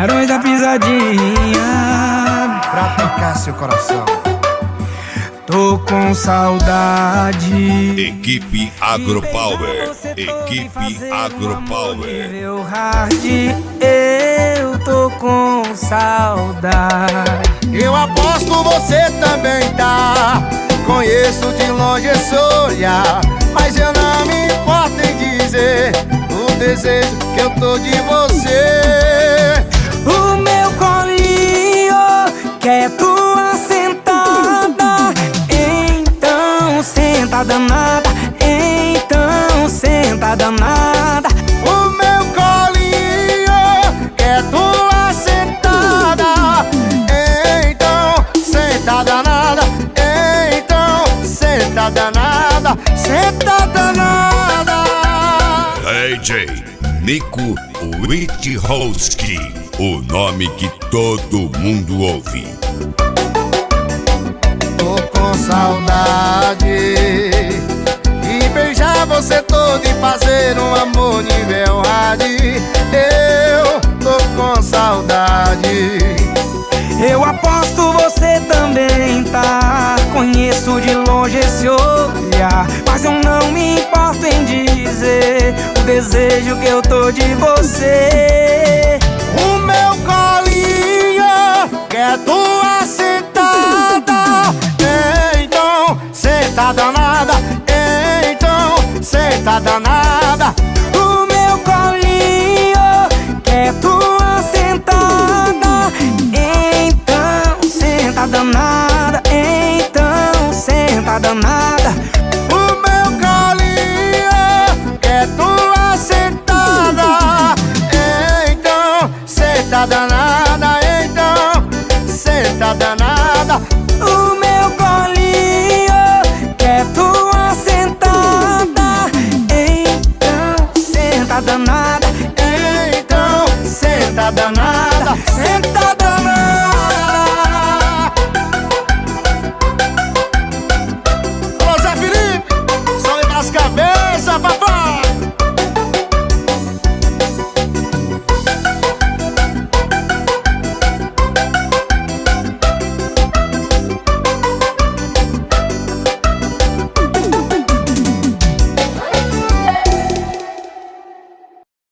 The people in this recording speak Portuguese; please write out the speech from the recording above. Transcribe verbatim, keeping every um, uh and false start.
Barões da Pisadinha, pra tocar seu coração. tô com saudade. Equipe Agropower. Equipe Agropower. Meu hard, eu tô com saudade. Eu aposto você também tá. Conheço de longe esse olhar, mas eu não me importo em dizer o desejo que eu tô de você. O meu colinho quer tua sentada, então senta danada, então senta danada. O meu colinho quer tua sentada, então senta danada, então senta danada, senta danada. D J Nico Witchowski, o nome que todo mundo ouve. Tô com saudade e beijar você todo e fazer um amor nível hard. Eu tô com saudade. Eu aposto você também tá. Conheço de longe esse olhar, mas eu não me importo em dizer o desejo que eu tô de você. O meu colinho quer tua sentada, então senta danada, então senta danada.